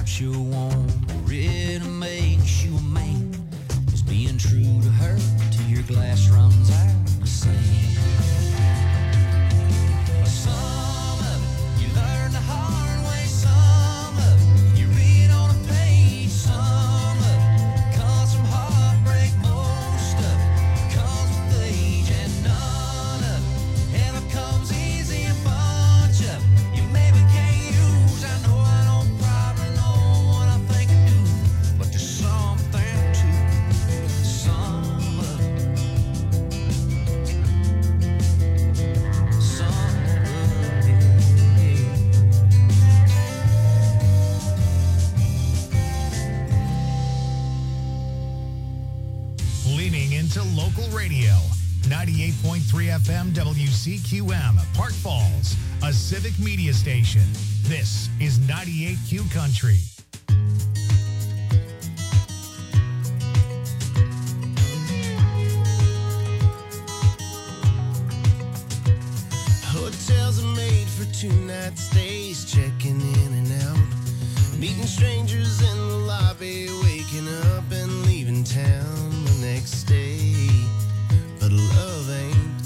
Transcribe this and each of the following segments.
keeps you warm, or it makes you a man. Is being true to her till your glass runs out of sand. Some of it you learn the hard way, some of it you read on a page, some of it comes from heartbreak, most of it comes with age, and none of it ever comes easy. A bunch of it you maybe can't use. I know I don't probably know what I think I do, but there's something to some of it. Some of it. Leaning into local radio. 98.3 FM WCQM, Park Falls, a civic media station. This is 98Q Country. Hotels are made for 2-night stays, checking in and out, meeting strangers in the lobby, waking up and leaving town the next day. But love ain't.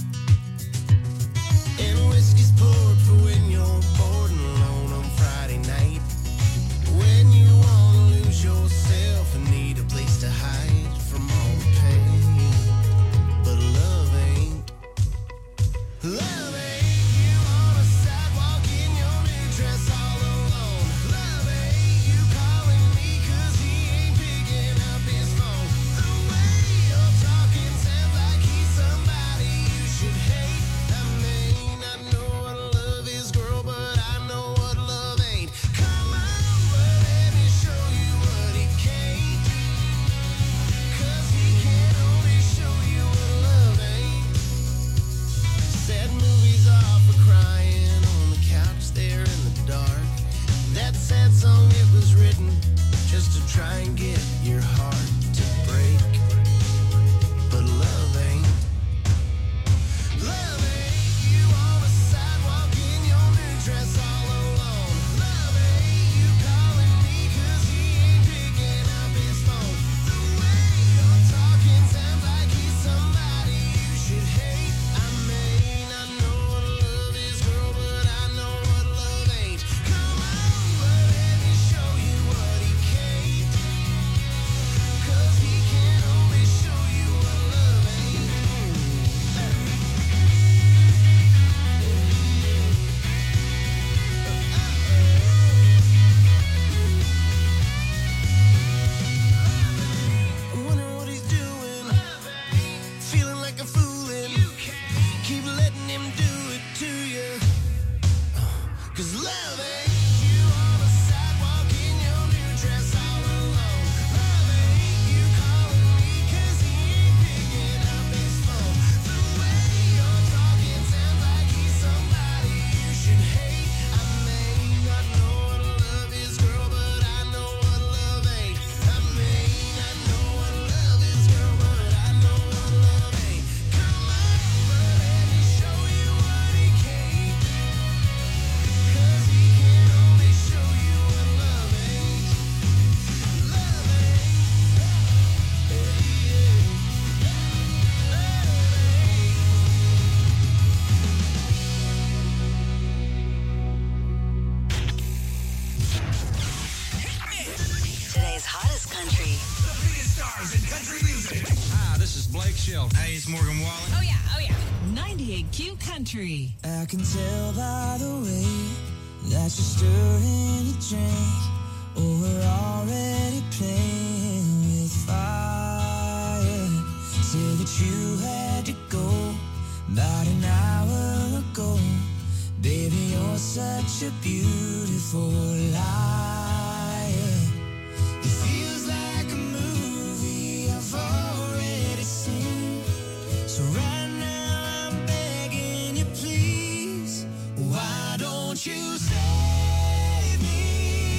And whiskey's poured for when you're bored and alone on Friday night, when you wanna lose yourself and need a place to hide from all the pain. But love ain't. Love ain't you on a sidewalk in your new dress all alone. Love ain't you calling me 'cause he ain't picking up his phone. The way you're talking sounds like he's somebody you should hate. I may not know what love is, girl, but I know what love ain't. Come on, but let me show you what he can't. 'Cause he can only show you what love ain't. Sad movies are for crying on the couch there in the dark. That sad song, it was written just to try and get your heart to break. But love ain't. Love ain't you on a sidewalk in your new dress all alone. Love ain't you calling me 'cause he ain't picking up his phone. The way you're talking sounds like he's somebody you should hate. I may not know what love is, girl, but I know what love ain't. Come on, but let me show you what he can't. 'Cause he can only show you what love ain't. I'm wondering what he's doing. Feeling like a foolin'. Keep letting him do it to you. 'Cause love ain't you on a sidewalk in your new dress all alone. Love ain't you calling me 'cause he ain't picking up his phone. The way you're talking sounds like he's somebody you should hate. I may not know what love is, girl, but I know what love ain't. I may not know what love is, girl, but I know what love ain't. Come on, but let me show you what he can't. 'Cause he can only show you what love ain't. Love ain't. Today's hottest country. The biggest stars in country music. Hi, this is Blake Shelton. Hey, it's Morgan Wallen. Oh, yeah. 98Q Country. I can tell by the way that you're stirring a drink. Oh, we're already playing with fire. Say that you had to go about an hour ago. Baby, you're such a beautiful liar. It feels like a movie I've already seen. So right now I'm begging you, please, why don't you save me?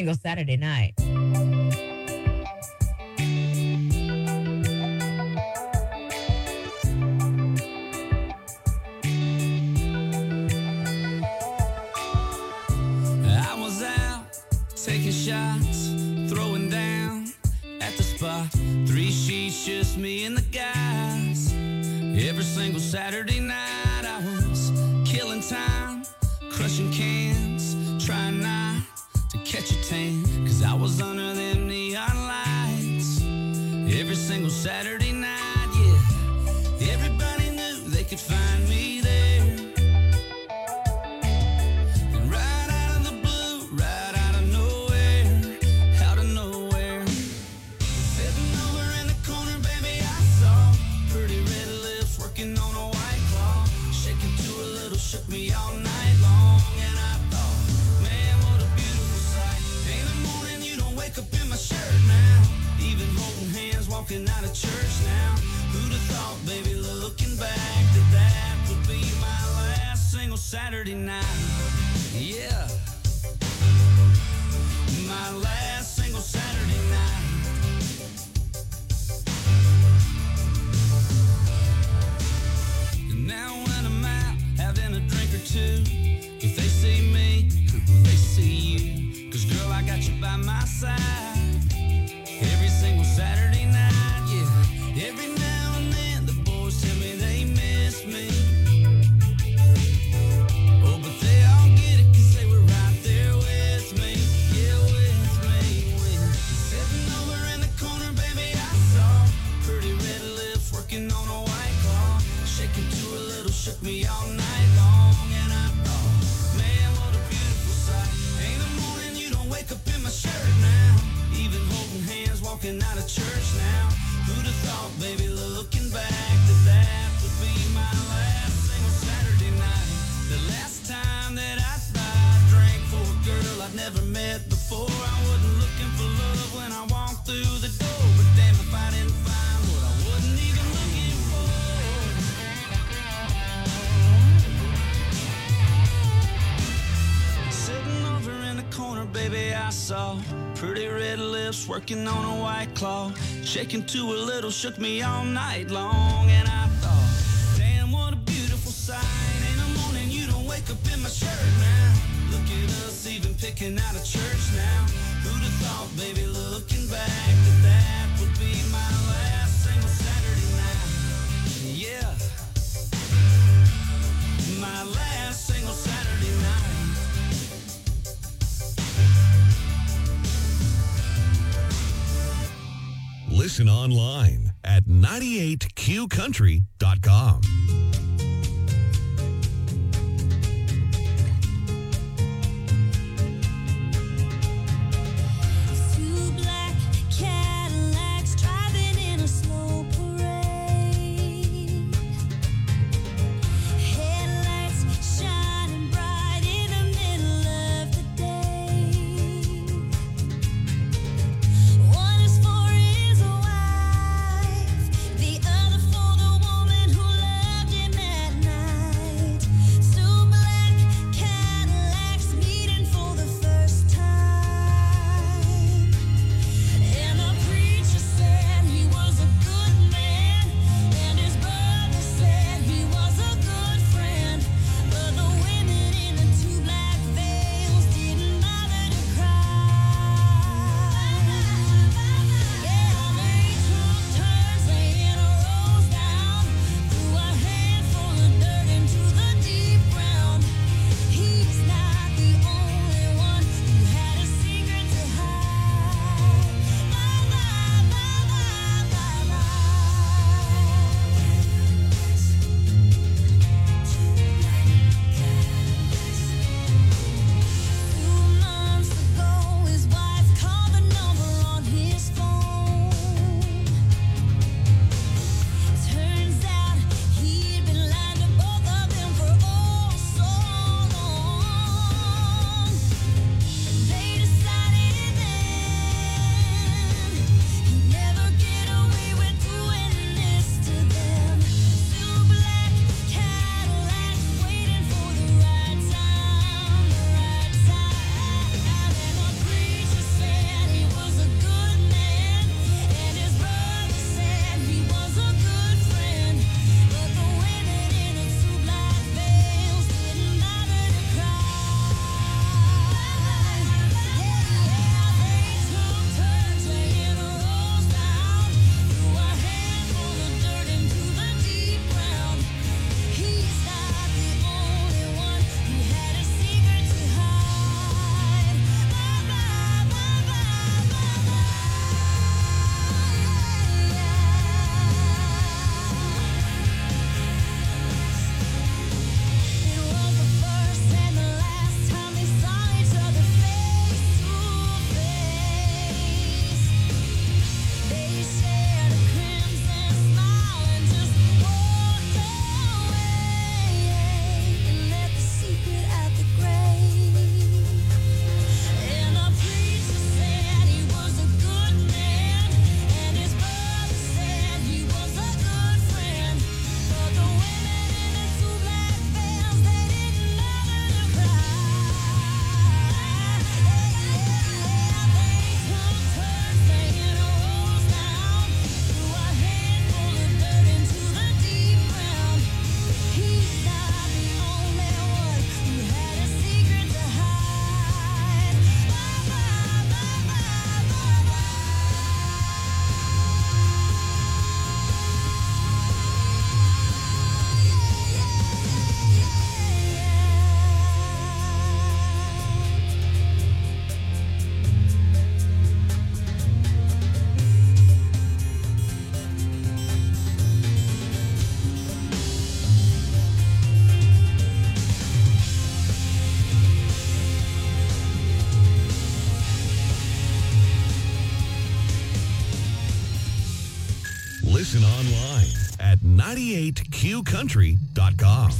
single Saturday night. I was out taking shots, throwing down at the spot. 3 sheets, just me and the guys. Every single Saturday night I was killing time, crushing cans, trying not to catch a tan, 'cause I was under them neon lights. Every single Saturday night, yeah. Everybody knew they could find me there. And right out of the blue, right out of nowhere, out of nowhere. Sitting over in the corner, baby, I saw pretty red lips working on a white claw. Shaking to a little, shook me all night long. And I thought, man, what a beautiful sight. In the morning, you don't wake up in my shirt now. Even holding hands, walking out of church now. Who'd have thought, baby, looking back, that would be my last single Saturday night. Yeah. My last single Saturday night. And now when I'm out having a drink or two, if they see me, will they see you? 'Cause girl, I got you by my side. Every single Saturday night, yeah. Every now and then the boys tell me they miss me. Oh, but they all get it 'cause they were right there with me. Yeah, with me. Sitting over in the corner, baby, I saw pretty red lips working on a white claw. Shaking to a little, shook me all night long. And I thought, man, what a beautiful sight. In the morning, you don't wake up in my shirt now. Even holding hands, walking out of church now. Who'd have thought, baby, looking back, that would be my last single Saturday night. The last time that I thought I drank for a girl I'd never met before. I wasn't looking for love when I walked through the door, but damn if I didn't find what I wasn't even looking for. Sitting over in the corner, baby, I saw pretty red lips working on a white claw. Shaking to a little, shook me all night long. And I thought, damn, what a beautiful sight. In the morning, you don't wake up in my shirt now. Look at us even picking out of church now. Who'd have thought, baby, looking back, that would be my last single Saturday night. Yeah. My last single Saturday night. Listen online at 98qcountry.com. Two black Cadillacs driving in a slow parade. Headlights shining bright in the middle of the day. One is for his wife, the other for the woman who loved him Listen online at 98qcountry.com.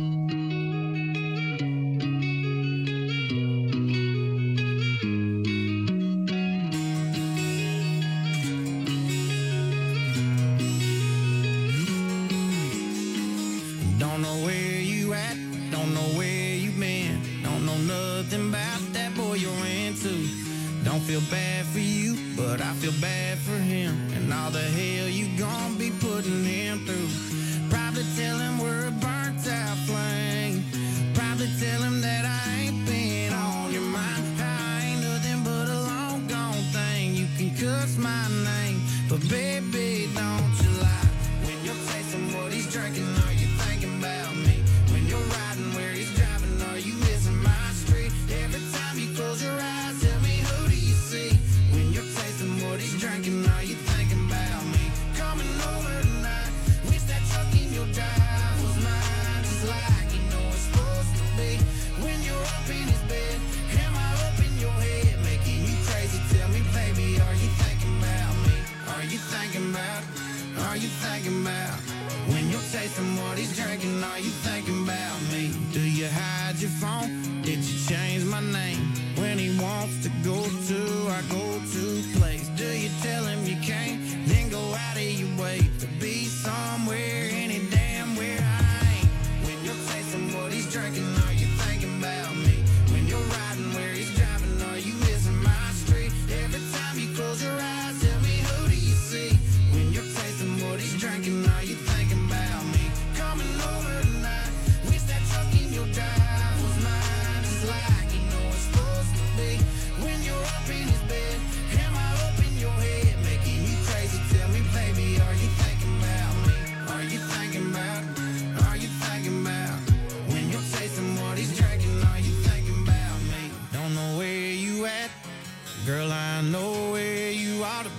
Don't know where you at, don't know where you been, don't know nothing about that boy you're into. Don't feel bad for you, but I feel bad for him, and all the hell you gon' be putting him through. Probably tell him we're a burnt out flame, probably tell him that I ain't been on your mind. I ain't nothing but a long gone thing, you can cuss my name, but baby don't you lie. When you're tasting what he's drinking, are you thinking about me? When you're riding where he's driving, are you missing my street? Every time you close your eyes, tell me who do you see? When you're tasting what he's drinking, are you thinking about me? Coming over tonight, wish that truck in your drive was mine, just like you know it's supposed to be. When you're up in his bed, am I up in your head, making you crazy? Tell me, baby, are you thinking about me? Are you thinking about? Are you thinking about? When you're tasting what he's drinking, are you thinking about me? Do you hide your phone? Did you change my name? When he wants to go to our go-to place, do you tell him you can't? Then go out of your way to be somewhere, any damn where I ain't. When you're tasting what he's drinking, are you thinking about me? When you're riding where he's driving, are you missing my street? Every time you close your eyes, tell me who do you see? When you're tasting what he's drinking, are you thinking about me? Coming over tonight, wish that truck in your drive was mine, just like you know it's supposed to be. When you're up in his bed, am I up in your head, making you crazy? Tell me, baby, are you thinking about me? Are you thinking about? Are you thinking about? When you're tasting what he's drinking, are you thinking about me? Don't know where you at, girl, I know where you ought to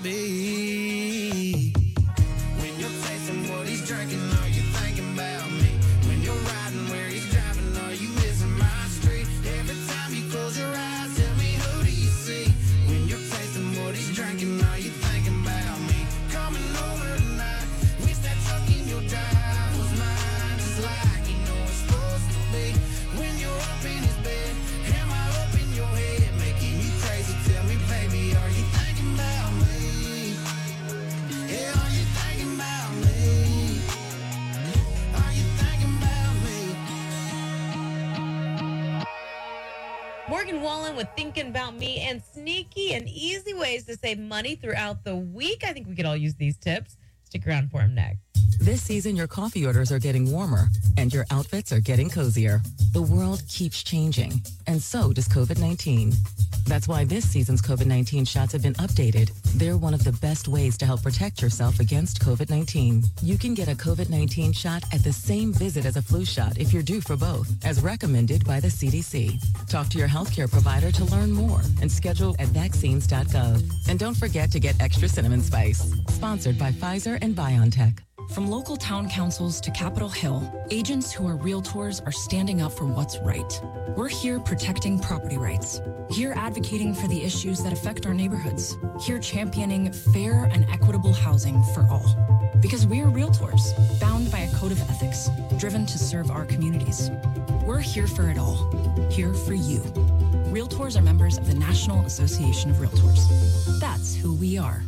be. When you're tasting what he's drinking, are you thinking about me? When you're riding where he's driving, are you missing my street? Every time you close your eyes, tell me who do you see? When you're tasting what he's drinking, are you thinking about me? Coming over tonight, wish that truck in your drive was mine, just like you know it's supposed to be. When you're up in his bed, am I up in your head, making you crazy? Tell me, baby, are you thinking about me? Yeah, are you thinking about me? Are you thinking about me? Morgan Wallen with Thinking About Me, and sneaky and easy ways to save money throughout the week. I think we could all use these tips. Stick around for him next. This season, your coffee orders are getting warmer and your outfits are getting cozier. The world keeps changing, and so does COVID-19. That's why this season's COVID-19 shots have been updated. They're one of the best ways to help protect yourself against COVID-19. You can get a COVID-19 shot at the same visit as a flu shot if you're due for both, as recommended by the CDC. Talk to your healthcare provider to learn more and schedule at vaccines.gov. And don't forget to get extra cinnamon spice. Sponsored by Pfizer and BioNTech. From local town councils to Capitol Hill, agents who are realtors are standing up for what's right. We're here protecting property rights, here advocating for the issues that affect our neighborhoods, here championing fair and equitable housing for all. Because we are realtors, bound by a code of ethics, driven to serve our communities. We're here for it all, here for you. Realtors are members of the National Association of Realtors. That's who we are.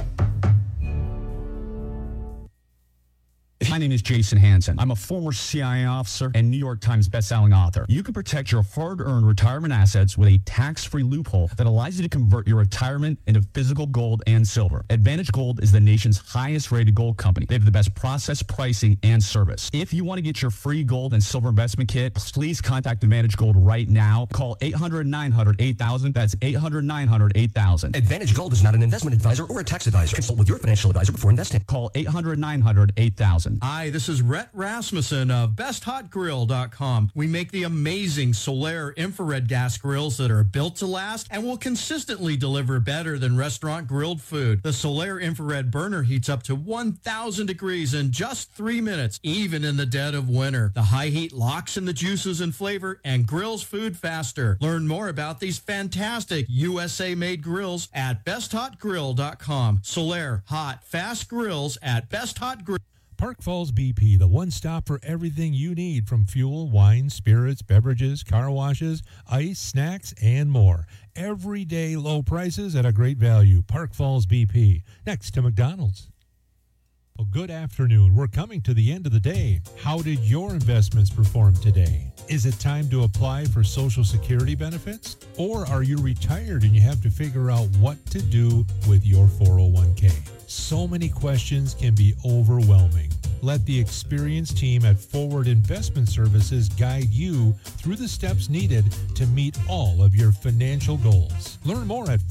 My name is Jason Hansen. I'm a former CIA officer and New York Times bestselling author. You can protect your hard-earned retirement assets with a tax-free loophole that allows you to convert your retirement into physical gold and silver. Advantage Gold is the nation's highest-rated gold company. They have the best process, pricing, and service. If you want to get your free gold and silver investment kit, please contact Advantage Gold right now. Call 800-900-8000. That's 800-900-8000. Advantage Gold is not an investment advisor or a tax advisor. Consult with your financial advisor before investing. Call 800-900-8000. Hi, this is Rhett Rasmussen of BestHotGrill.com. We make the amazing Solaire infrared gas grills that are built to last and will consistently deliver better than restaurant grilled food. The Solaire infrared burner heats up to 1,000 degrees in just 3 minutes, even in the dead of winter. The high heat locks in the juices and flavor and grills food faster. Learn more about these fantastic USA-made grills at BestHotGrill.com. Solaire hot, fast grills at BestHotGrill. Park Falls BP, the one stop for everything you need from fuel, wine, spirits, beverages, car washes, ice, snacks, and more. Everyday low prices at a great value. Park Falls BP, next to McDonald's. Well, good afternoon. We're coming to the end of the day. How did your investments perform today? Is it time to apply for Social Security benefits? Or are you retired and you have to figure out what to do with your 401k? So many questions can be overwhelming. Let the experienced team at Forward Investment Services guide you through the steps needed to meet all of your financial goals. Learn more at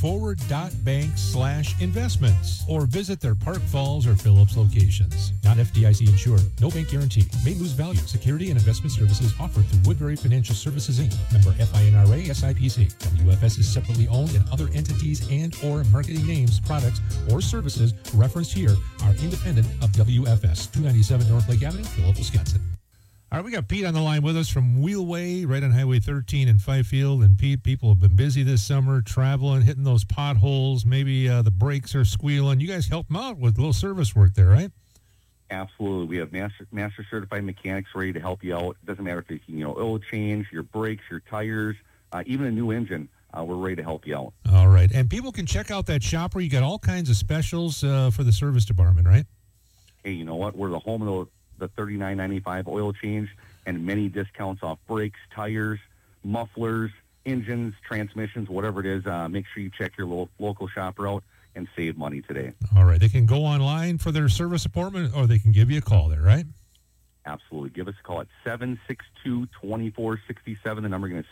forward.bank/investments or visit their Park Falls or Phillips locations. Not FDIC insured. No bank guarantee. May lose value. Security and investment services offered through Woodbury Financial Services, Inc. Member FINRA SIPC. WFS is separately owned, and other entities and or marketing names, products, or services referenced here are independent of WFS. 297 North Lake Avenue, Phillips, Wisconsin. All right, we got Pete on the line with us from Wheelway, right on Highway 13 in Fifield. And Pete, people have been busy this summer, traveling, hitting those potholes. Maybe the brakes are squealing. You guys help them out with a little service work there, right? Absolutely. We have master certified mechanics ready to help you out. It doesn't matter if it's, oil change, your brakes, your tires, even a new engine. We're ready to help you out. All right. And people can check out that shop where you got all kinds of specials for the service department, right? Hey, you know what? We're the home of the $39.95 oil change and many discounts off brakes, tires, mufflers, engines, transmissions, whatever it is. Make sure you check your local shopper out and save money today. All right. They can go online for their service appointment, or they can give you a call there, right? Absolutely. Give us a call at 762-2467. The number again is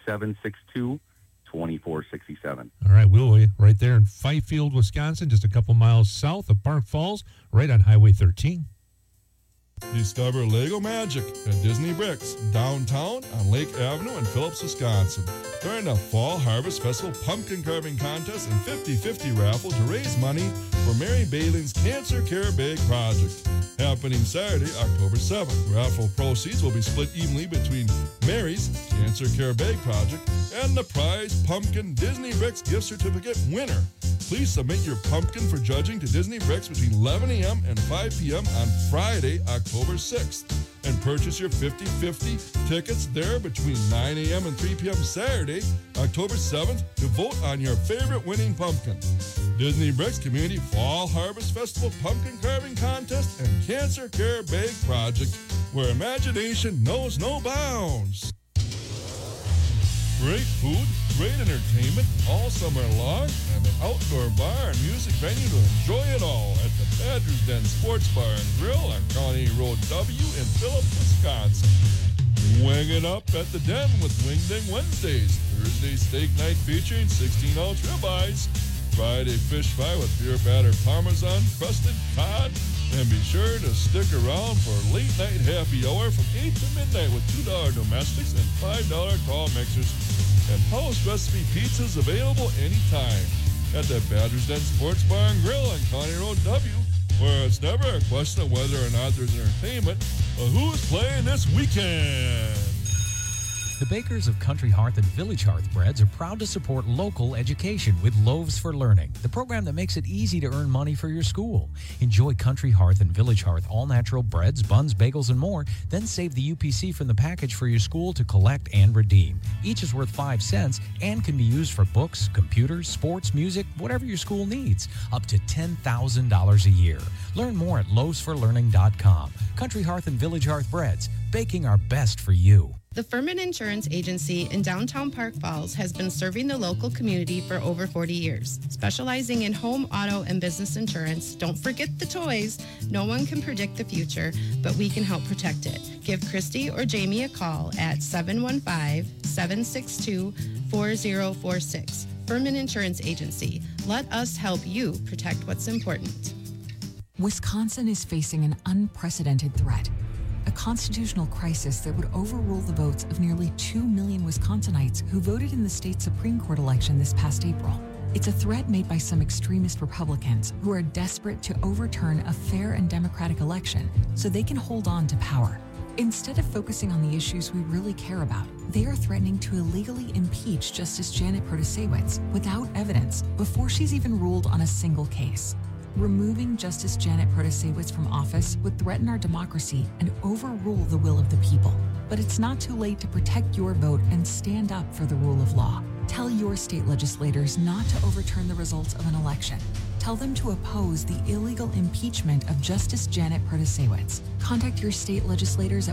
762-2467. All right, Wheelway, right there in Fifield, Wisconsin, just a couple miles south of Park Falls, right on Highway 13. Discover Lego Magic at Disney Bricks, downtown on Lake Avenue in Phillips, Wisconsin. During the Fall Harvest Festival pumpkin carving contest and 50-50 raffle to raise money for Mary Bailing's Cancer Care Bag Project. Happening Saturday, October 7th. Raffle proceeds will be split evenly between Mary's Cancer Care Bag Project and the prize pumpkin Disney Bricks gift certificate winner. Please submit your pumpkin for judging to Disney Bricks between 11 a.m. and 5 p.m. on Friday, October 6th. And purchase your 50-50 tickets there between 9 a.m. and 3 p.m. Saturday, October 7th to vote on your favorite winning pumpkin. Disney Bricks Community Fall Harvest Festival Pumpkin Carving Contest and Cancer Care Bag Project, where imagination knows no bounds. Great food, great entertainment all summer long, and an outdoor bar and music venue to enjoy it all at the Badger's Den Sports Bar and Grill on County Road W in Phillips, Wisconsin. Wing it up at the Den with Wing Ding Wednesdays. Thursday steak night featuring 16-ounce ribeyes. Friday fish fry with beer batter parmesan, crusted cod. And be sure to stick around for late night happy hour from 8 to midnight with $2 domestics and $5 tall mixers. And house recipe pizzas available anytime at the Badger's Den Sports Bar and Grill on County Road W, where it's never a question of whether or not there's entertainment, but who's playing this weekend. The bakers of Country Hearth and Village Hearth Breads are proud to support local education with Loaves for Learning, the program that makes it easy to earn money for your school. Enjoy Country Hearth and Village Hearth all-natural breads, buns, bagels, and more. Then save the UPC from the package for your school to collect and redeem. Each is worth 5 cents and can be used for books, computers, sports, music, whatever your school needs, up to $10,000 a year. Learn more at loavesforlearning.com. Country Hearth and Village Hearth Breads, baking our best for you. The Furman Insurance Agency in downtown Park Falls has been serving the local community for over 40 years. Specializing in home, auto, and business insurance, don't forget the toys. No one can predict the future, but we can help protect it. Give Christy or Jamie a call at 715-762-4046. Furman Insurance Agency. Let us help you protect what's important. Wisconsin is facing an unprecedented threat, a constitutional crisis that would overrule the votes of nearly 2 million Wisconsinites who voted in the state Supreme Court election this past April. It's a threat made by some extremist Republicans who are desperate to overturn a fair and democratic election so they can hold on to power. Instead of focusing on the issues we really care about, they are threatening to illegally impeach Justice Janet Protasiewicz without evidence before she's even ruled on a single case. Removing Justice Janet Protasiewicz from office would threaten our democracy and overrule the will of the people. But it's not too late to protect your vote and stand up for the rule of law. Tell your state legislators not to overturn the results of an election. Tell them to oppose the illegal impeachment of Justice Janet Protasiewicz. Contact your state legislators at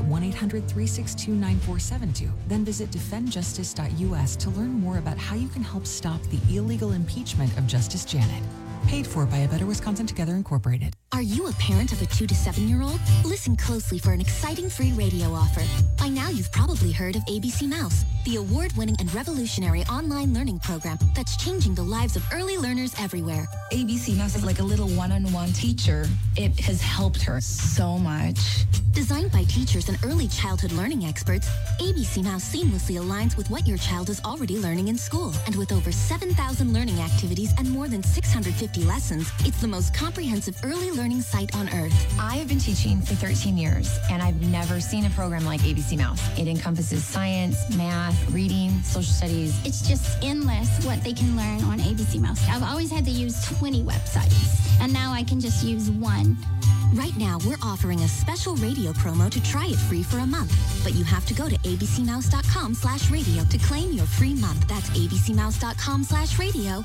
1-800-362-9472. Then visit defendjustice.us to learn more about how you can help stop the illegal impeachment of Justice Janet. Paid for by A Better Wisconsin Together Incorporated. Are you a parent of a 2 to 7-year-old? Listen closely for an exciting free radio offer. By now, you've probably heard of ABC Mouse, the award-winning and revolutionary online learning program that's changing the lives of early learners everywhere. ABC Mouse is like a little one-on-one teacher. It has helped her so much. Designed by teachers and early childhood learning experts, ABC Mouse seamlessly aligns with what your child is already learning in school. And with over 7,000 learning activities and more than 650 lessons, it's the most comprehensive early learning site on earth. I have been teaching for 13 years, and I've never seen a program like ABC Mouse. It encompasses science, math, reading, social studies. It's just endless what they can learn on ABC Mouse. I've always had to use 20 websites, and now I can just use one. Right now, we're offering a special radio promo to try it free for a month. But you have to go to abcmouse.com/radio to claim your free month. That's abcmouse.com/radio,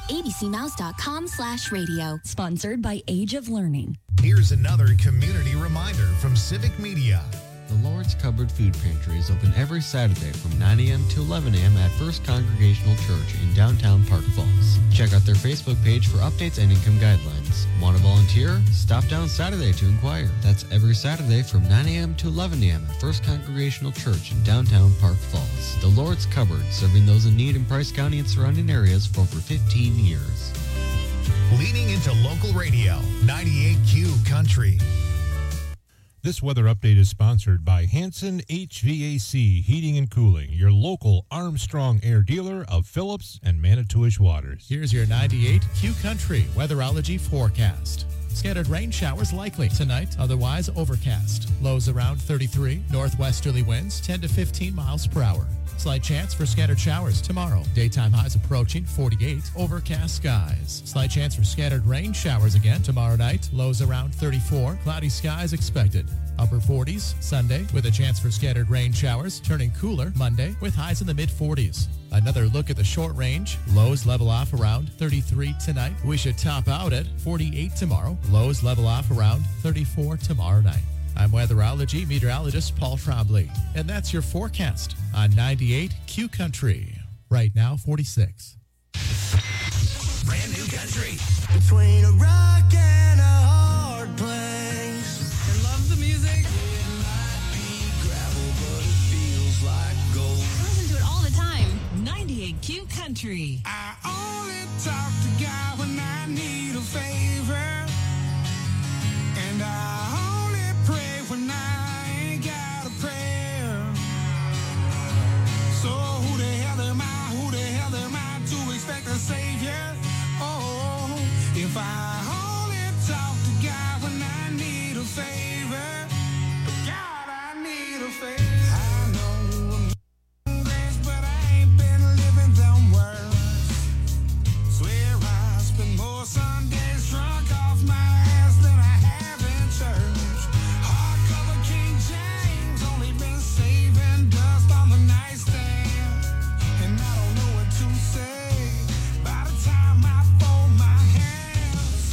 abcmouse.com/radio. Sponsored by Age of Learning. Here's another community reminder from Civic Media. The Lord's Cupboard Food Pantry is open every Saturday from 9 a.m. to 11 a.m. at First Congregational Church in downtown Park Falls. Check out their Facebook page for updates and income guidelines. Want to volunteer? Stop down Saturday to inquire. That's every Saturday from 9 a.m. to 11 a.m. at First Congregational Church in downtown Park Falls. The Lord's Cupboard, serving those in need in Price County and surrounding areas for over 15 years. Leading into local radio, 98Q Country. This weather update is sponsored by Hanson HVAC Heating and Cooling, your local Armstrong Air dealer of Phillips and Manitowish Waters. Here's your 98Q Country weatherology forecast. Scattered rain showers likely tonight, otherwise overcast. Lows around 33, northwesterly winds 10 to 15 miles per hour. Slight chance for scattered showers tomorrow. Daytime highs approaching 48, overcast skies. Slight chance for scattered rain showers again tomorrow night. Lows around 34, cloudy skies expected. Upper 40s Sunday with a chance for scattered rain showers, turning cooler Monday with highs in the mid-40s. Another look at the short range. Lows level off around 33 tonight. We should top out at 48 tomorrow. Lows level off around 34 tomorrow night. I'm weatherology meteorologist Paul Trombley, and that's your forecast on 98Q Country. Right now, 46. Brand new country. Between a rock and a hard place. I love the music. It might be gravel, but it feels like gold. I listen to it all the time. 98Q Country. I only talk to God when I need a favor. And I only pray when I ain't got a prayer. So who the hell am I? Who the hell am I to expect a savior? Oh, if I only talk to God when I need a favor. God, I need a favor. I know I'm days, but I ain't been living them words. Swear I spend more Sundays drunk off my ass than I have in church. Hardcover King James, only been saving dust on the nightstand. And I don't know what to say by the time I fold my hands.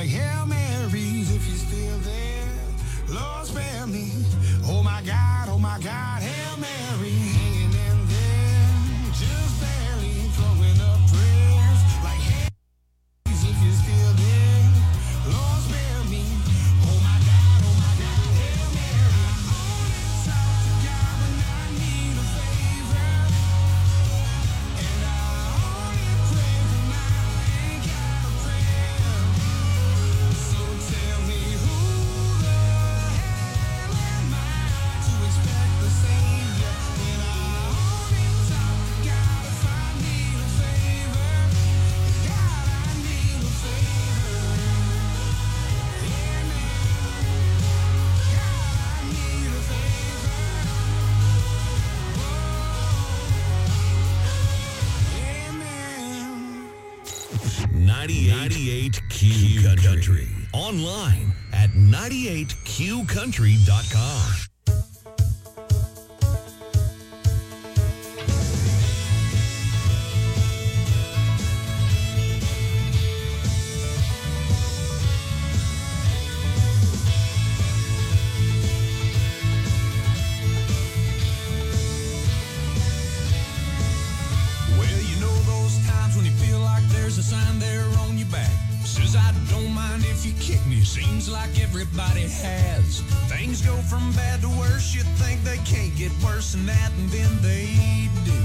like Hail Marys if you're still there. Lord, spare me. Oh my God, Hail Mary. Hanging in there, just barely throwing up prayers like Hail Marys if you're still there. Lord, spare me. Oh my God, Hail Mary. I only talk to God when I need a favor. And I only pray when I ain't got a prayer. So tell me who the hell am I to expect the Savior? And I only talk to God if I need a favor. God, I need a favor. Amen. God, I need a favor. 98 Q Country. Online at 98QCountry.com. Well, you know those times when you feel like there's a sign there on your back. Says, I don't mind if you kick me. Seems like everybody has. Things go from bad to worse. You think they can't get worse than that, and then they do.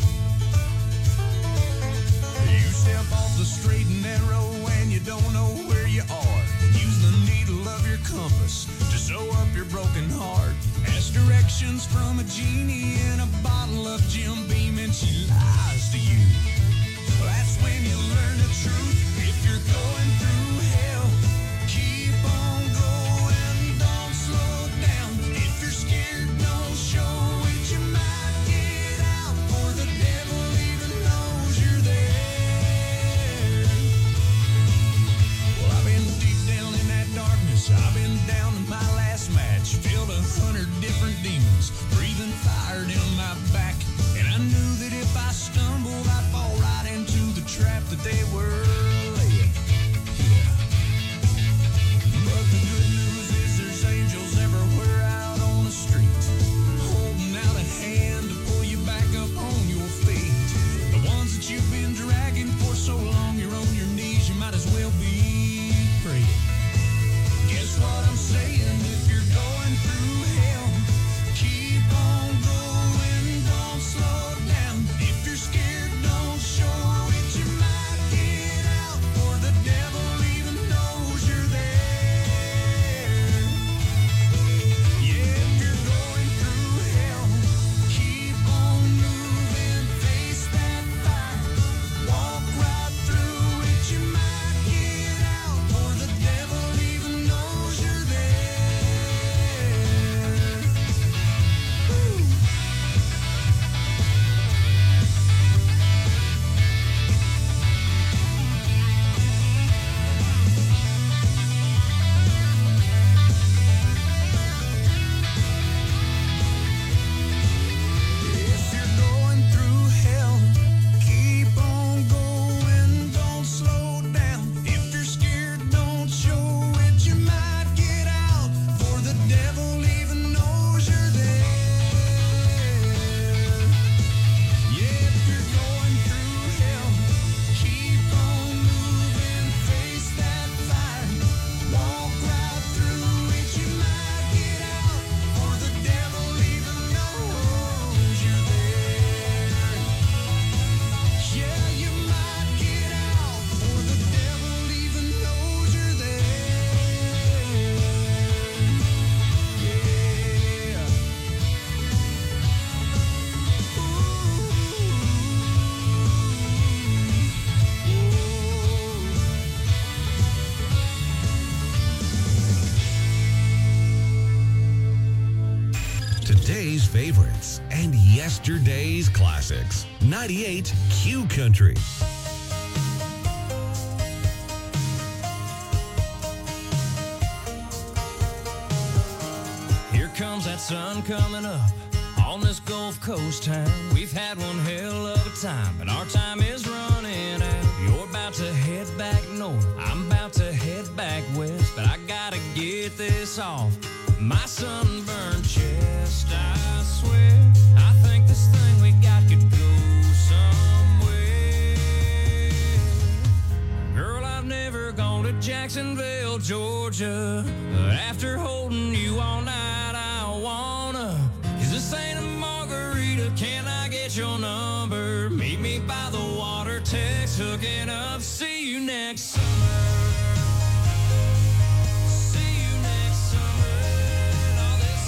You step off the straight and narrow and you don't know where you are. Use the needle of your compass to sew up your broken heart. Ask directions from a genie in a bottle of Jim Beam and she lies to you. That's when you learn the truth. If you're going through hell, keep on going, don't slow down. If you're scared, don't show it. You might get out, for the devil even knows you're there. Well, I've been deep down in that darkness. I've been down to my last match. Filled 100 different demons, breathing fire down my back. And I knew that if I stumbled, I'd fall right into the trap that they were laying. Yeah. But the good news is there's angels everywhere out on the street, holding out a hand to pull you back up on your feet. The ones that you've been dragging for so long, you're on your knees, you might as well be praying. Guess what I'm saying? If you're going through hell, keep on going, don't slow down. If you're scared, don't show it. You might get out, for the devil even knows you're there. Yeah, if you're going through hell, keep on moving, face that fire, walk right through it. You might get out, for the devil even knows you're there. Woo. If you're going through hell, keep on going, don't slow down. If you're scared, don't show it. You might get out, for the devil even knows you're there. Yeah, if you're going through hell, keep on moving, face that fire, walk right through it. You might get out, for the devil even knows you're there. Yeah, you might get out, for the devil even knows you're there. Yeah. Today's favorites and yesterday's classics. 98 Q Country. Here comes that sun coming up on this Gulf Coast town. We've had one hell of a time, but our time is running out. You're about to head back north, I'm about to head back west, but I gotta get this off my sunburned chest. I swear, I think this thing we got could go somewhere. Girl, I've never gone to Jacksonville, Georgia, but after holding you all night, I wanna. 'Cause this ain't a margarita, can I get your number? Meet me by the water, text, hooking up, see you next summer. See you next summer. All this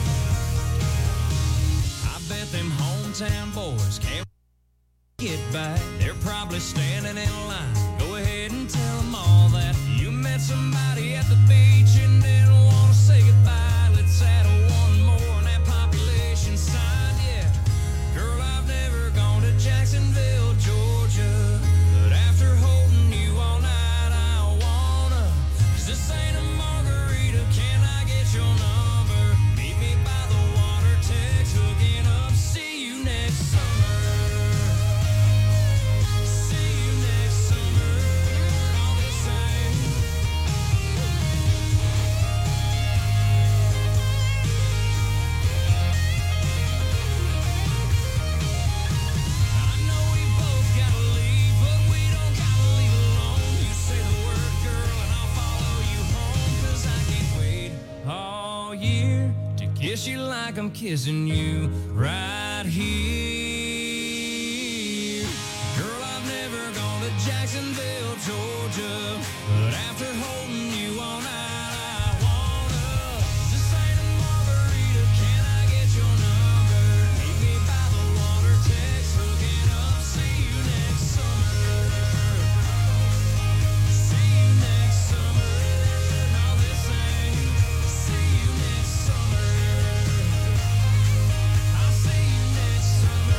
ain't. I bet them hometown boys can't get back. They're probably standing in line. Go ahead and tell them all that you met somebody at the beach and didn't want to say goodbye. Let's add one more on that population sign, yeah. Girl, I've never gone to Jacksonville, Georgia, but after holding you all night, I wanna. 'Cause this ain't a margarita, can I get your number? Meet me by the water, text, hooking up, see you next summer. See you next summer. All the same. I know we both gotta leave, but we don't gotta leave alone. You say the word, girl, and I'll follow you home. 'Cause I can't wait all year to kiss you like I'm kissing you right here. Girl, I've never gone to Jacksonville, Georgia, but after holding you all night, I wanna. This ain't a margarita, can I get your number? Meet me by the water, text, hooking up, see you next summer. See you next summer. All this ain't. See you next summer. I'll see you next summer.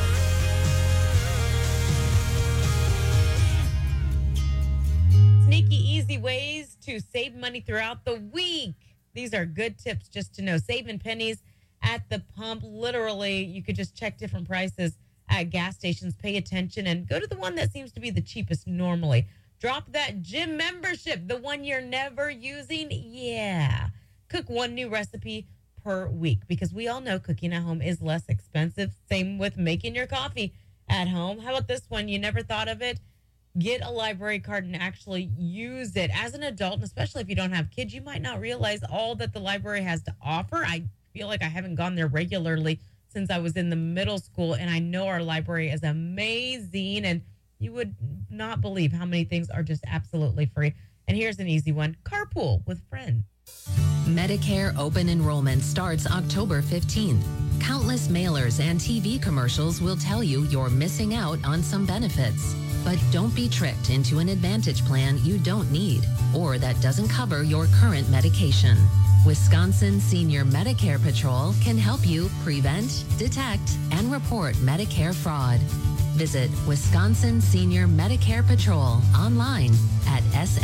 Sneaky, easy ways to save money throughout the week. These are good tips just to know. Saving pennies at the pump. Literally, you could just check different prices at gas stations. Pay attention and go to the one that seems to be the cheapest normally. Drop that gym membership, the one you're never using. Yeah. Cook one new recipe per week because we all know cooking at home is less expensive. Same with making your coffee at home. How about this one? You never thought of it? Get a library card and actually use it. As an adult, and especially if you don't have kids, you might not realize all that the library has to offer. I feel like I haven't gone there regularly since I was in the middle school, and I know our library is amazing, and you would not believe how many things are just absolutely free. And here's an easy one. Carpool with friends. Medicare open enrollment starts October 15th. Countless mailers and TV commercials will tell you you're missing out on some benefits. But don't be tricked into an Advantage plan you don't need or that doesn't cover your current medication. Wisconsin Senior Medicare Patrol can help you prevent, detect, and report Medicare fraud. Visit Wisconsin Senior Medicare Patrol online at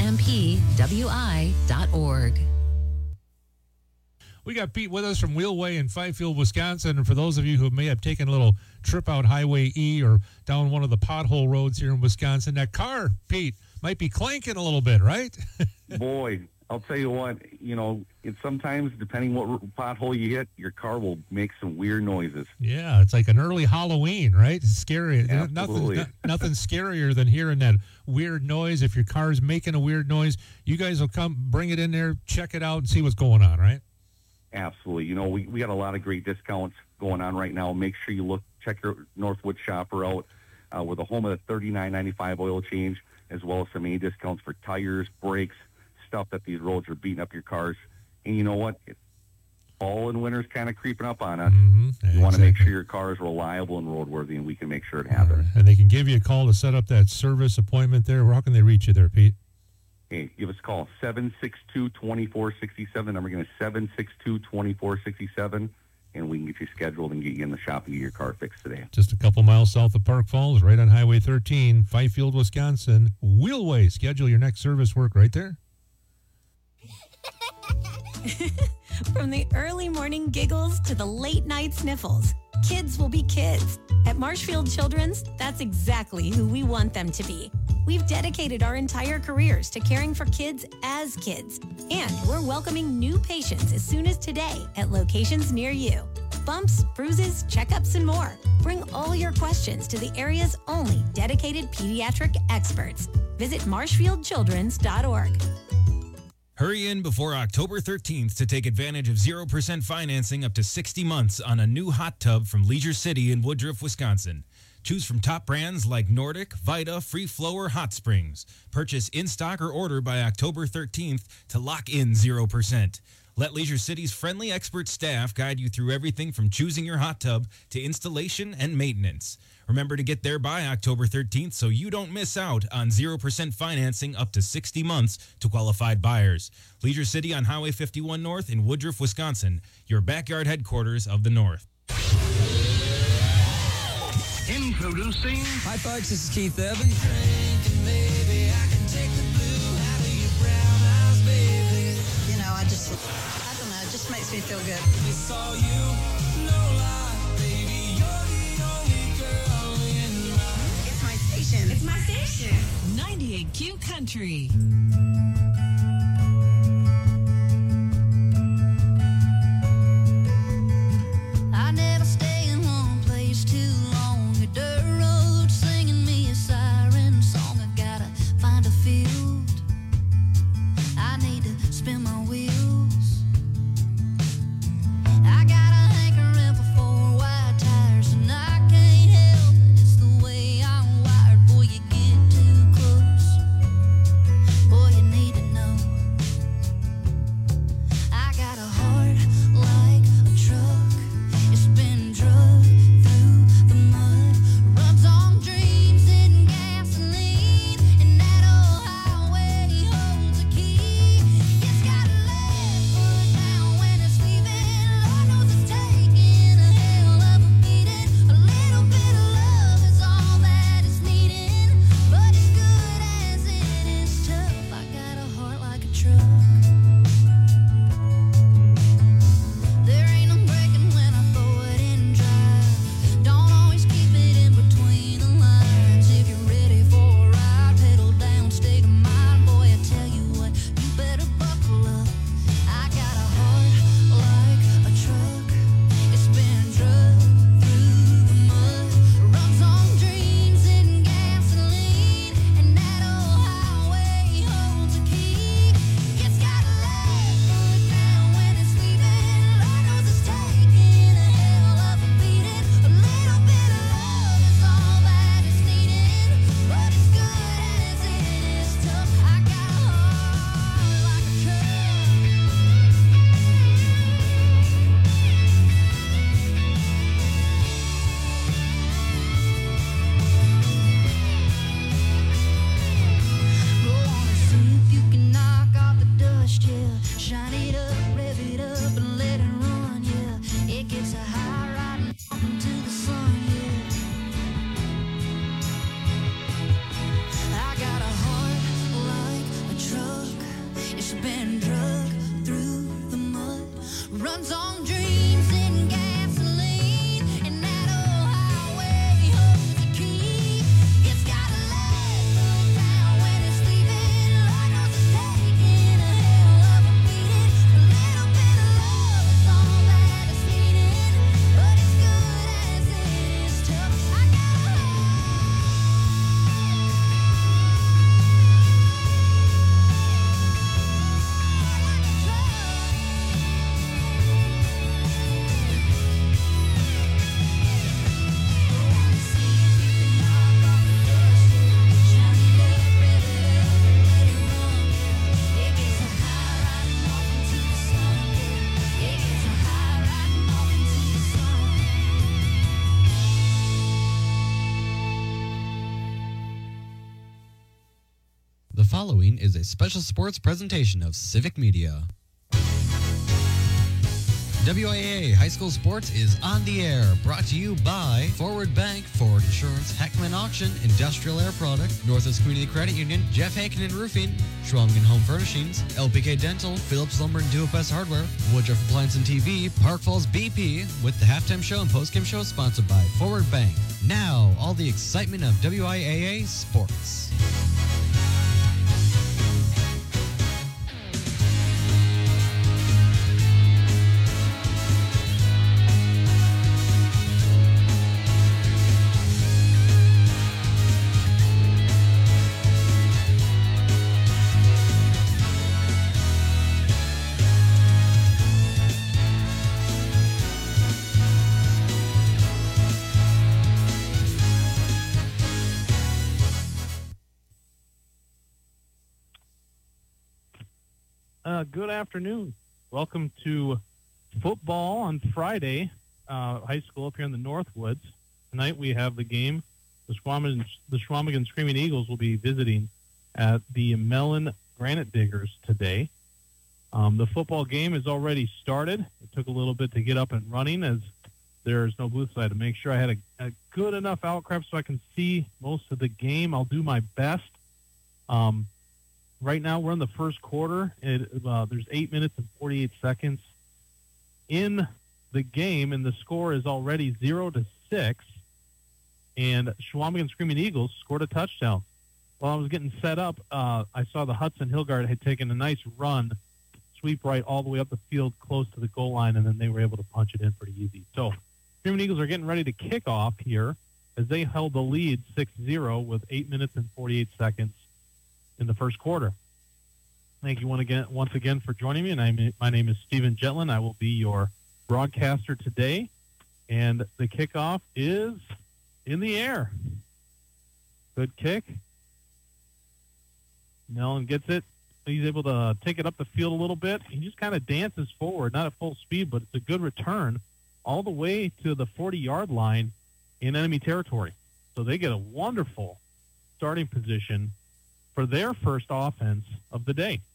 smpwi.org. We got Pete with us from Wheelway in Fifield, Wisconsin. And for those of you who may have taken a little trip out Highway E or down one of the pothole roads here in Wisconsin, that car, Pete, might be clanking a little bit, right? Boy, I'll tell you what, it's sometimes, depending what pothole you hit, your car will make some weird noises. Yeah, it's like an early Halloween, right? It's scary. Absolutely. Nothing scarier than hearing that weird noise. If your car's making a weird noise, you guys will come, bring it in there, check it out, and see what's going on, right? Absolutely. We got a lot of great discounts going on right now. Make sure you check your Northwood shopper out. We're the home of the $39.95 oil change, as well as some main discounts for tires, brakes, stuff that these roads are beating up your cars. And you know what? Fall and winter's kind of creeping up on us. You want to make sure your car is reliable and roadworthy, and we can make sure it happens. And they can give you a call to set up that service appointment there. How can they reach you there, Pete? Hey, give us a call, 762-2467. Number again is 762-2467, and we can get you scheduled and get you in the shop and get your car fixed today. Just a couple miles south of Park Falls, right on Highway 13, Fifield, Wisconsin. Wheelway. Schedule your next service work right there. From the early morning giggles to the late night sniffles, kids will be kids. At Marshfield Children's, that's exactly who we want them to be. We've dedicated our entire careers to caring for kids as kids. And we're welcoming new patients as soon as today at locations near you. Bumps, bruises, checkups, and more. Bring all your questions to the area's only dedicated pediatric experts. Visit marshfieldchildrens.org. Hurry in before October 13th to take advantage of 0% financing up to 60 months on a new hot tub from Leisure City in Woodruff, Wisconsin. Choose from top brands like Nordic, Vita, Free Flow, or Hot Springs. Purchase in stock or order by October 13th to lock in 0%. Let Leisure City's friendly expert staff guide you through everything from choosing your hot tub to installation and maintenance. Remember to get there by October 13th so you don't miss out on 0% financing up to 60 months to qualified buyers. Leisure City on Highway 51 North in Woodruff, Wisconsin, your backyard headquarters of the North. Introducing. Hi, folks. This is Keith Evans. You know, I don't know, it just makes me feel good. It's all you, no lie, baby. You're the only girl in my... It's my station. It's my station. 98Q Country. I never stay in one place too long. A dirt road singing me a siren song. I gotta find a field. I need to spin my wheels. I got a hankering for 4 wide tires, and I can't help it. It's the way I'm wired. Boy, you get too close. Boy, you need to know. I got a heart like a truck. It's been drugged through the mud. Runs on dreams and gasoline, and that old highway holds a key. It's got a left foot down when it's leaving. Lord knows it's taking a hell of a beating. A little bit of love is all that it's needing, but as good as it is tough. I got a heart like a truck. There ain't no breaking when I throw it in drive. Don't always keep it in between the lines. If you're ready for a ride, pedal down, state of mind. Boy, I tell you what, you better buckle up. I got a heart like a truck. It's been drugged through the mud. Runs on dreams and gasoline, and that old highway holds a key. It's got a left foot down when it's leaving. Lord knows it's taking a hell of a beating. A little bit of love is all that it's needing, but as good as it is tough. I got a heart like a truck. Go on and see if you can knock off the dust, yeah. Shine it up, rev it up, and let it run, yeah. It gets a high riding up into the sun, yeah. I got a heart like a truck. It's been drugged through the mud. Runs on dreams and gasoline, and that old highway holds the key. It's got a left foot down when it's leaving. Lord knows it's taking a hell of a beating. A little bit of love is all that it's needing, but as good as it is tough. I got a The following is a special sports presentation of Civic Media. WIAA High School Sports is on the air, brought to you by Forward Bank, Forward Insurance, Heckman Auction, Industrial Air Product, Northwest Community Credit Union, Jeff Hankin Roofing, Schwalmgen Home Furnishings, LPK Dental, Phillips Lumber and DuoQuest Hardware, Woodruff Appliance and TV, Park Falls BP, with the halftime show and postgame show sponsored by Forward Bank. Now, all the excitement of WIAA sports. Good afternoon. Welcome to football on Friday, high school up here in the Northwoods. Tonight we have the game. The Schwalmgen Screaming Eagles will be visiting at the Mellon Granite Diggers today. The football game has already started. It took a little bit to get up and running as there's no booth, so I had to make sure I had a good enough outcrop so I can see most of the game. I'll do my best. Right now, we're in the first quarter. There's 8 minutes and 48 seconds in the game, and the score is already 0-6. And Schwalmgen Screaming Eagles scored a touchdown. While I was getting set up, I saw the Hudson Hill Guard had taken a nice run, sweep right all the way up the field close to the goal line, and then they were able to punch it in pretty easy. So Screaming Eagles are getting ready to kick off here as they held the lead 6-0 with 8 minutes and 48 seconds in the first quarter. Thank you once again for joining me. And my name is Stephen Jetlin. I will be your broadcaster today. And the kickoff is in the air. Good kick. Mellon gets it. He's able to take it up the field a little bit. He just kind of dances forward, not at full speed, but it's a good return all the way to the 40-yard line in enemy territory. So they get a wonderful starting position for their first offense of the day.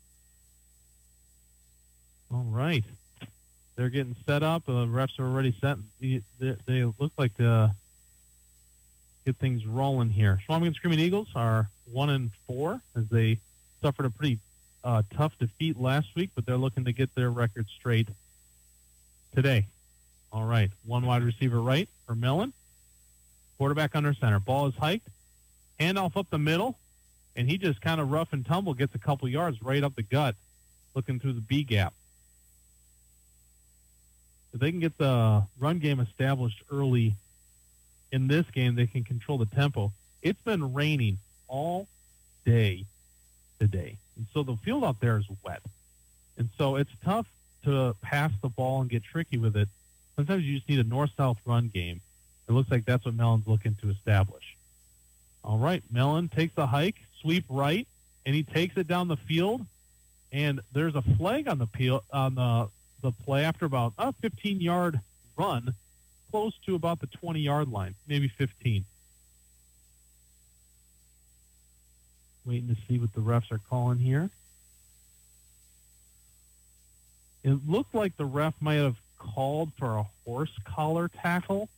All right. They're getting set up. The refs are already set. They look like to get things rolling here. Schwalmgen Screaming Eagles are 1-4 as they suffered a pretty tough defeat last week, but they're looking to get their record straight today. All right. One wide receiver right for Mellon. Quarterback under center. Ball is hiked. Handoff up the middle. And he just kind of rough and tumble gets a couple yards right up the gut, looking through the B gap. If they can get the run game established early in this game, they can control the tempo. It's been raining all day today. And so the field out there is wet. And so it's tough to pass the ball and get tricky with it. Sometimes you just need a north-south run game. It looks like that's what Mellon's looking to establish. All right, Mellon takes the hike, sweep right, and he takes it down the field. And there's a flag on the play after about a 15-yard run, close to about the 20-yard line, maybe 15. Waiting to see what the refs are calling here. It looked like the ref might have called for a horse collar tackle,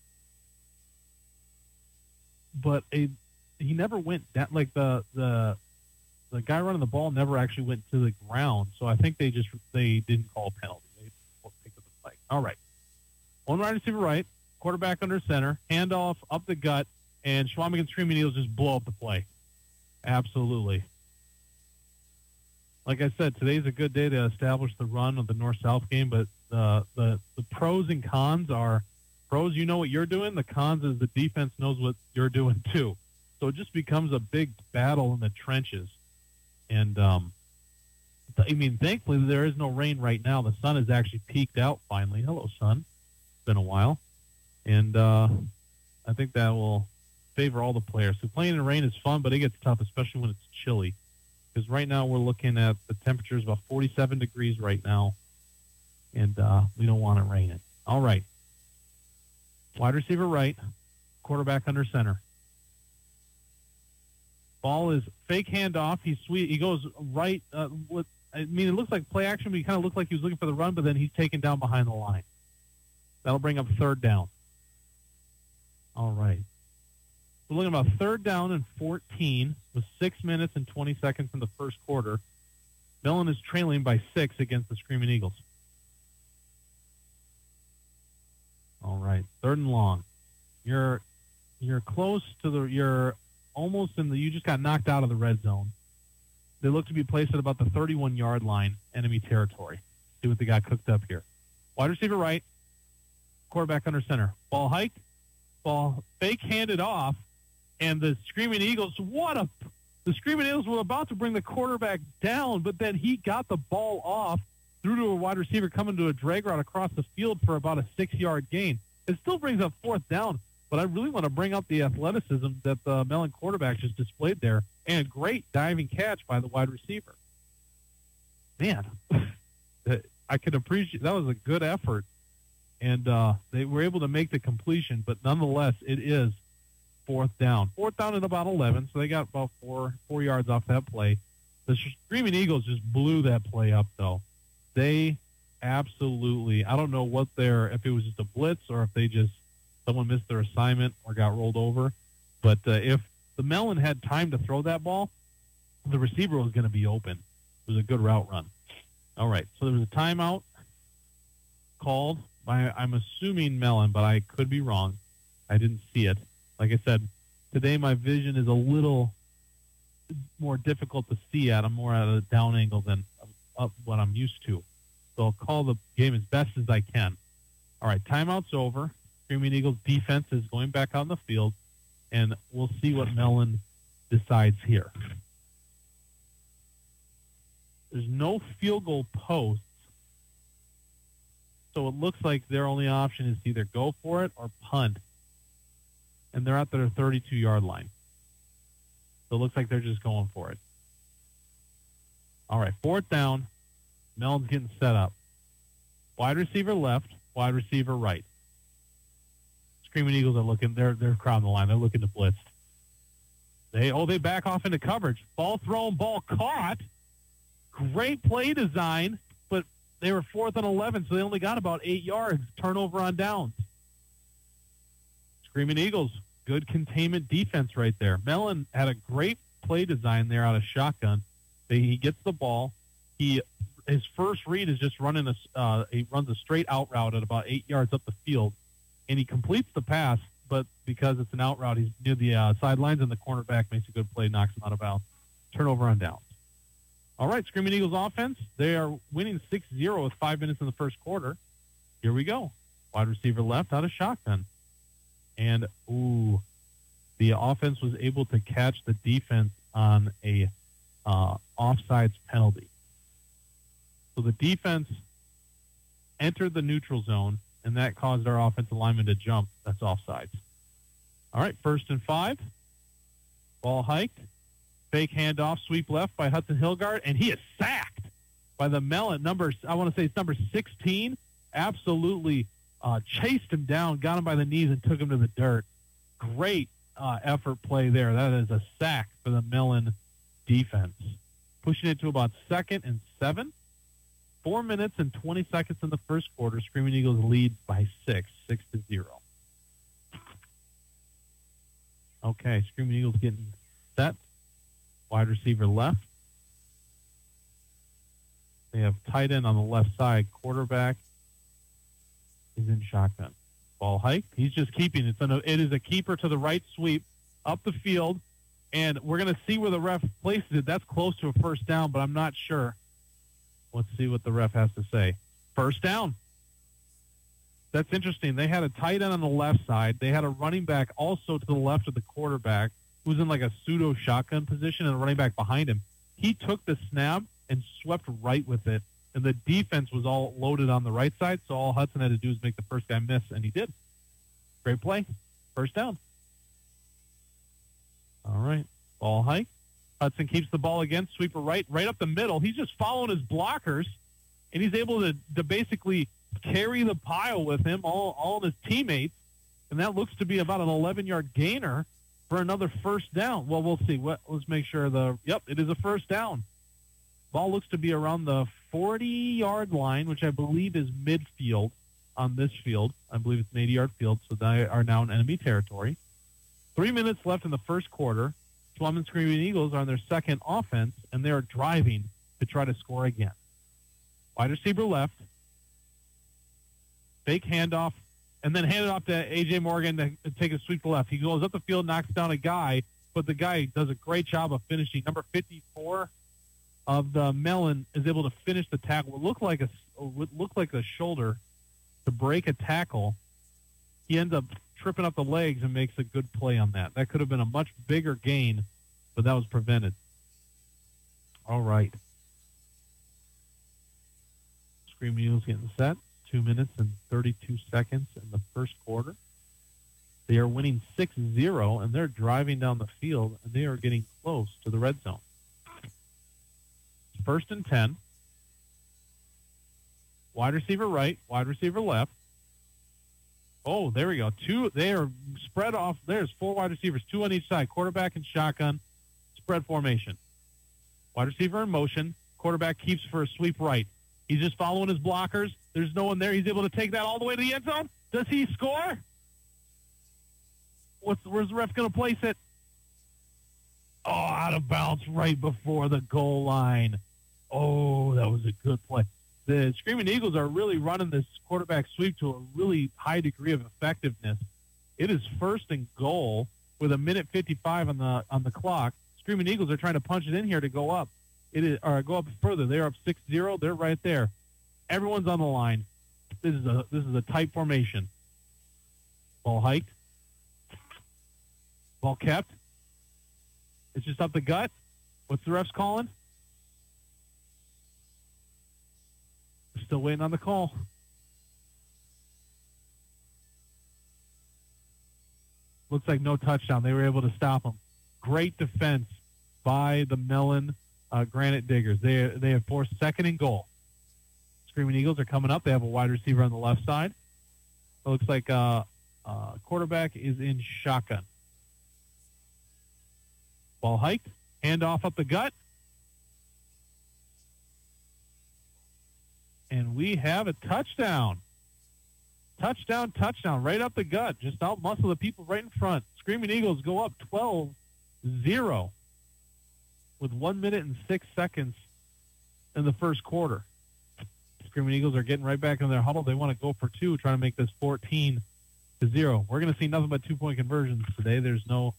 but he never went that, like the guy running the ball never actually went to the ground. So I think they didn't call a penalty. They picked up the flag. All right. One wide receiver right, quarterback under center, handoff up the gut, and Schwalmgen Screaming Eagles just blow up the play. Absolutely. Like I said, today's a good day to establish the run of the north-south game, but the pros and cons are, pros, you know what you're doing. The cons is the defense knows what you're doing too. So it just becomes a big battle in the trenches. And, thankfully there is no rain right now. The sun has actually peaked out finally. Hello, sun. It's been a while. And I think that will favor all the players. So playing in the rain is fun, but it gets tough, especially when it's chilly. Because right now we're looking at the temperatures about 47 degrees right now. And we don't want it raining. All right. Wide receiver right, quarterback under center. Ball is fake handoff. He goes right. It looks like play action, but he kind of looked like he was looking for the run, but then he's taken down behind the line. That'll bring up third down. All right. We're looking about third down and 14 with 6 minutes and 20 seconds in the first quarter. Mellon is trailing by 6 against the Screaming Eagles. All right, third and long. You're close to the. You're almost in the. You just got knocked out of the red zone. They look to be placed at about the 31-yard line, enemy territory. See what they got cooked up here. Wide receiver right, quarterback under center. Ball hiked, ball fake handed off, and the Screaming Eagles. The Screaming Eagles were about to bring the quarterback down, but then he got the ball off, threw to a wide receiver coming to a drag route across the field for about a 6-yard gain. It still brings up fourth down, but I really want to bring up the athleticism that the Mellon quarterback just displayed there, and great diving catch by the wide receiver. Man, I could appreciate that was a good effort, and they were able to make the completion, but nonetheless, it is fourth down. Fourth down at about 11, so they got about four yards off that play. The Screaming Eagles just blew that play up, though. They absolutely, I don't know if it was just a blitz or if someone missed their assignment or got rolled over. But if the Mellon had time to throw that ball, the receiver was going to be open. It was a good route run. All right, so there was a timeout called by, I'm assuming Mellon, but I could be wrong. I didn't see it. Like I said, today my vision is a little more difficult to see at. I'm more at a down angle than up what I'm used to. So I'll call the game as best as I can. All right, timeout's over. Screaming Eagles defense is going back out in the field, and we'll see what Mellon decides here. There's no field goal posts, so it looks like their only option is to either go for it or punt. And they're at their 32-yard line. So it looks like they're just going for it. All right, fourth down. Mellon's getting set up. Wide receiver left, wide receiver right. Screaming Eagles are looking. They're crowding the line. They're looking to blitz. They back off into coverage. Ball thrown, ball caught. Great play design, but they were 4th and 11, so they only got about 8 yards. Turnover on downs. Screaming Eagles, good containment defense right there. Mellon had a great play design there out of shotgun. He gets the ball. His first read is just running he runs a straight out route at about 8 yards up the field, and he completes the pass. But because it's an out route, he's near the sidelines, and the cornerback makes a good play, knocks him out of bounds. Turnover on downs. All right, Screaming Eagles offense. They are winning 6-0 with 5 minutes in the first quarter. Here we go. Wide receiver left out of shotgun. And, the offense was able to catch the defense on a offsides penalty. So the defense entered the neutral zone, and that caused our offensive lineman to jump. That's offsides. All right, 1st and 5. Ball hiked. Fake handoff, sweep left by Hudson Hilgard, and he is sacked by the Mellon number. I want to say it's number 16. Absolutely chased him down, got him by the knees, and took him to the dirt. Great effort play there. That is a sack for the Mellon defense. Pushing it to about 2nd and 7. 4 minutes and 20 seconds in the first quarter. Screaming Eagles lead by 6-0. Okay, Screaming Eagles getting set. Wide receiver left. They have tight end on the left side. Quarterback is in shotgun. Ball hike. He's just keeping it. It is a keeper to the right sweep up the field, and we're going to see where the ref places it. That's close to a first down, but I'm not sure. Let's see what the ref has to say. First down. That's interesting. They had a tight end on the left side. They had a running back also to the left of the quarterback who was in like a pseudo shotgun position and a running back behind him. He took the snap and swept right with it, and the defense was all loaded on the right side, so all Hudson had to do was make the first guy miss, and he did. Great play. First down. All right. Ball hike. Hudson keeps the ball again. Sweeper right up the middle. He's just following his blockers, and he's able to basically carry the pile with him, all of his teammates, and that looks to be about an 11-yard gainer for another first down. Well, we'll see. Let's make sure it is a first down. Ball looks to be around the 40-yard line, which I believe is midfield on this field. I believe it's an 80-yard field, so they are now in enemy territory. 3 minutes left in the first quarter. Plum and Screaming Eagles are on their second offense, and they are driving to try to score again. Wide receiver left. Fake handoff, and then hand it off to A.J. Morgan to take a sweep to left. He goes up the field, knocks down a guy, but the guy does a great job of finishing. Number 54 of the Mellon is able to finish the tackle. It looked like a shoulder to break a tackle. He ends up tripping up the legs and makes a good play on that. That could have been a much bigger gain, but that was prevented. All right. Screaming Eagles getting set. 2 minutes and 32 seconds in the first quarter. They are winning 6-0, and they're driving down the field, and they are getting close to the red zone. First and 10. Wide receiver right, wide receiver left. Oh, there we go. They are spread off. There's 4 wide receivers, 2 on each side. Quarterback and shotgun, spread formation. Wide receiver in motion. Quarterback keeps for a sweep right. He's just following his blockers. There's no one there. He's able to take that all the way to the end zone. Does he score? Where's the ref going to place it? Oh, out of bounds right before the goal line. Oh, that was a good play. The Screaming Eagles are really running this quarterback sweep to a really high degree of effectiveness. It is first and goal with 1:55 on the clock. Screaming Eagles are trying to punch it in here to go up. Go up further. They're up 6-0. They're right there. Everyone's on the line. This is a tight formation. Ball hiked. Ball kept. It's just up the gut. What's the refs calling? Still waiting on the call. Looks like no touchdown. They were able to stop them. Great defense by the Mellon Granite Diggers. They have forced second and goal. Screaming Eagles are coming up. They have a wide receiver on the left side. It looks like quarterback is in shotgun. Ball hiked. Handoff up the gut. And we have a touchdown. Touchdown, right up the gut. Just out muscle the people right in front. Screaming Eagles go up 12-0 with 1 minute and 6 seconds in the first quarter. Screaming Eagles are getting right back in their huddle. They want to go for 2, trying to make this 14-0. We're going to see nothing but 2-point conversions today. There's no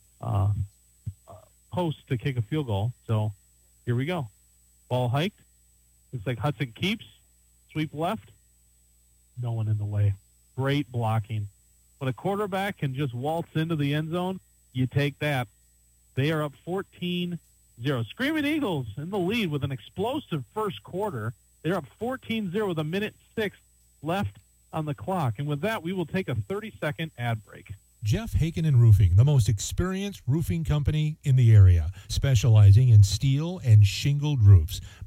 post to kick a field goal. So here we go. Ball hiked. Looks like Hudson keeps. Sweep left. No one in the way. Great blocking. When a quarterback can just waltz into the end zone, you take that. They are up 14-0. Screaming Eagles in the lead with an explosive first quarter. They're up 14-0 with 1:06 left on the clock. And with that, we will take a 30-second ad break. Jeff Haken & Roofing, the most experienced roofing company in the area, specializing in steel and shingled roofs.